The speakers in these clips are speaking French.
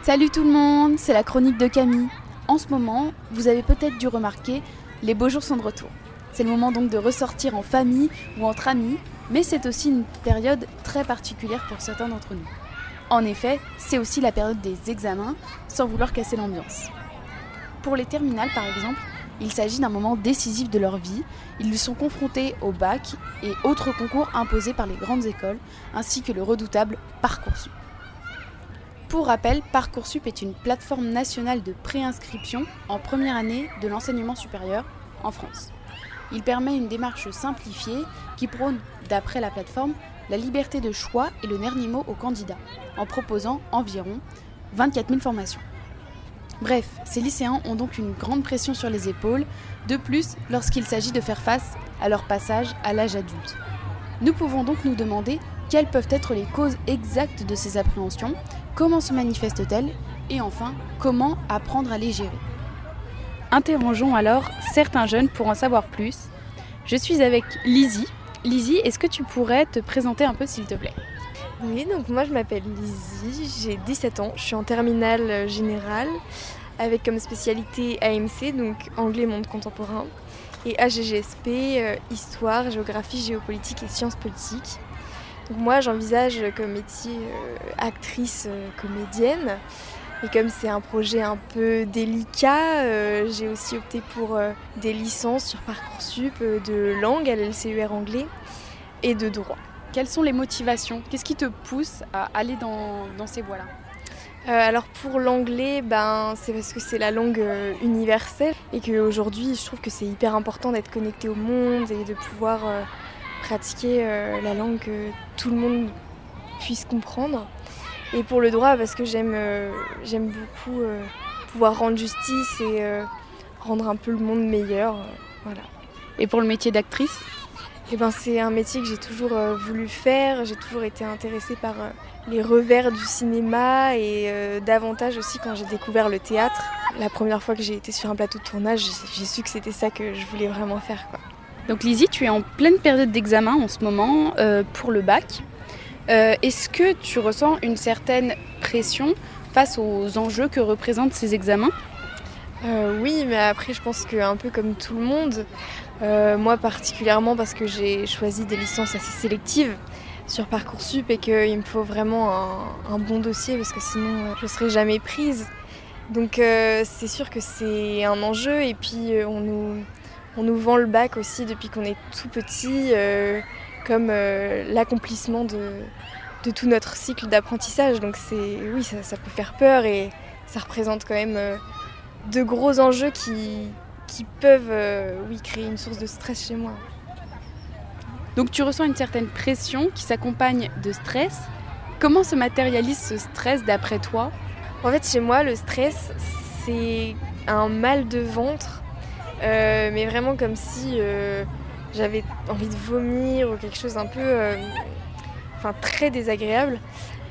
Salut tout le monde, c'est la chronique de Camille. En ce moment, vous avez peut-être dû remarquer, les beaux jours sont de retour. C'est le moment donc de ressortir en famille ou entre amis, mais c'est aussi une période très particulière pour certains d'entre nous. En effet, c'est aussi la période des examens, sans vouloir casser l'ambiance. Pour les terminales par exemple, il s'agit d'un moment décisif de leur vie. Ils sont confrontés au bac et autres concours imposés par les grandes écoles, ainsi que le redoutable Parcoursup. Pour rappel, Parcoursup est une plateforme nationale de préinscription en première année de l'enseignement supérieur en France. Il permet une démarche simplifiée qui prône, d'après la plateforme, la liberté de choix et le dernier mot aux candidats, en proposant environ 24 000 formations. Bref, ces lycéens ont donc une grande pression sur les épaules, de plus lorsqu'il s'agit de faire face à leur passage à l'âge adulte. Nous pouvons donc nous demander quelles peuvent être les causes exactes de ces appréhensions, comment se manifestent-elles et enfin, comment apprendre à les gérer. Interrogeons alors certains jeunes pour en savoir plus. Je suis avec Lizzie. Lizzie, est-ce que tu pourrais te présenter un peu s'il te plaît ? Oui, donc moi je m'appelle Lizzie, j'ai 17 ans, je suis en terminale générale avec comme spécialité AMC, donc anglais monde contemporain, et AGGSP, histoire, géographie, géopolitique et sciences politiques. Donc moi j'envisage comme métier actrice comédienne, et comme c'est un projet un peu délicat, j'ai aussi opté pour des licences sur Parcoursup de langue à l'LCER anglais et de droit. Quelles sont les motivations ? Qu'est-ce qui te pousse à aller dans ces voies-là ? Alors pour l'anglais, c'est parce que c'est la langue universelle et qu'aujourd'hui je trouve que c'est hyper important d'être connecté au monde et de pouvoir pratiquer la langue que tout le monde puisse comprendre. Et pour le droit, parce que j'aime beaucoup pouvoir rendre justice et rendre un peu le monde meilleur. Voilà. Et pour le métier d'actrice ? C'est un métier que j'ai toujours voulu faire. J'ai toujours été intéressée par les revers du cinéma et davantage aussi quand j'ai découvert le théâtre. La première fois que j'ai été sur un plateau de tournage, j'ai su que c'était ça que je voulais vraiment faire, quoi. Donc Lizzie, tu es en pleine période d'examen en ce moment pour le bac. Est-ce que tu ressens une certaine pression face aux enjeux que représentent ces examens ? Oui, mais après je pense qu'un peu comme tout le monde, moi particulièrement parce que j'ai choisi des licences assez sélectives sur Parcoursup et qu'il me faut vraiment un bon dossier parce que sinon je ne serai jamais prise. Donc c'est sûr que c'est un enjeu et puis on nous vend le bac aussi depuis qu'on est tout petit comme l'accomplissement de tout notre cycle d'apprentissage. Donc oui, ça peut faire peur et ça représente quand même de gros enjeux qui peuvent créer une source de stress chez moi. Donc tu ressens une certaine pression qui s'accompagne de stress. Comment se matérialise ce stress d'après toi ? En fait, chez moi, le stress, c'est un mal de ventre, mais vraiment comme si j'avais envie de vomir ou quelque chose un peu très désagréable.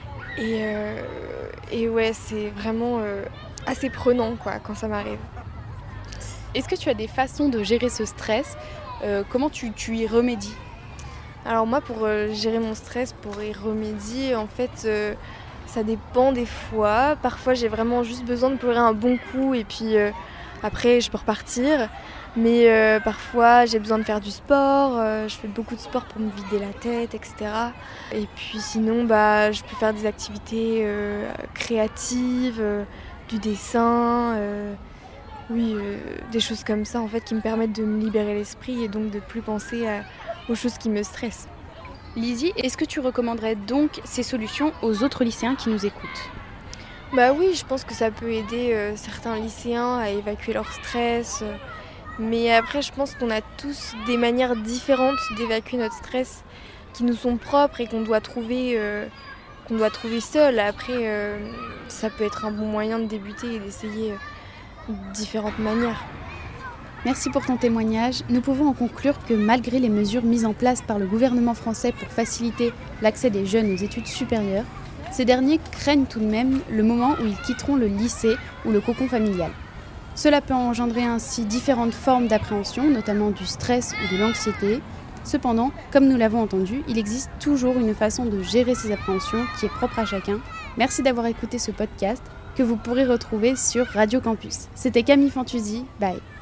Et ouais, c'est vraiment assez prenant quand ça m'arrive. Est-ce que tu as des façons de gérer ce stress ? Comment tu y remédies ? Alors moi, pour gérer mon stress, pour y remédier, en fait, ça dépend des fois. Parfois, j'ai vraiment juste besoin de pleurer un bon coup et puis après, je peux repartir. Mais parfois, j'ai besoin de faire du sport. Je fais beaucoup de sport pour me vider la tête, etc. Et puis sinon, je peux faire des activités créatives, du dessin, des choses comme ça en fait qui me permettent de me libérer l'esprit et donc de ne plus penser aux choses qui me stressent. Lizzie, est-ce que tu recommanderais donc ces solutions aux autres lycéens qui nous écoutent ? Oui, je pense que ça peut aider certains lycéens à évacuer leur stress. Mais après, je pense qu'on a tous des manières différentes d'évacuer notre stress qui nous sont propres et qu'on doit trouver seul. Après, ça peut être un bon moyen de débuter et d'essayer différentes manières. Merci pour ton témoignage. Nous pouvons en conclure que malgré les mesures mises en place par le gouvernement français pour faciliter l'accès des jeunes aux études supérieures, ces derniers craignent tout de même le moment où ils quitteront le lycée ou le cocon familial. Cela peut engendrer ainsi différentes formes d'appréhension, notamment du stress ou de l'anxiété. Cependant, comme nous l'avons entendu, il existe toujours une façon de gérer ces appréhensions qui est propre à chacun. Merci d'avoir écouté ce podcast. que vous pourrez retrouver sur Radio Campus. C'était Camille Fantuzzi, bye.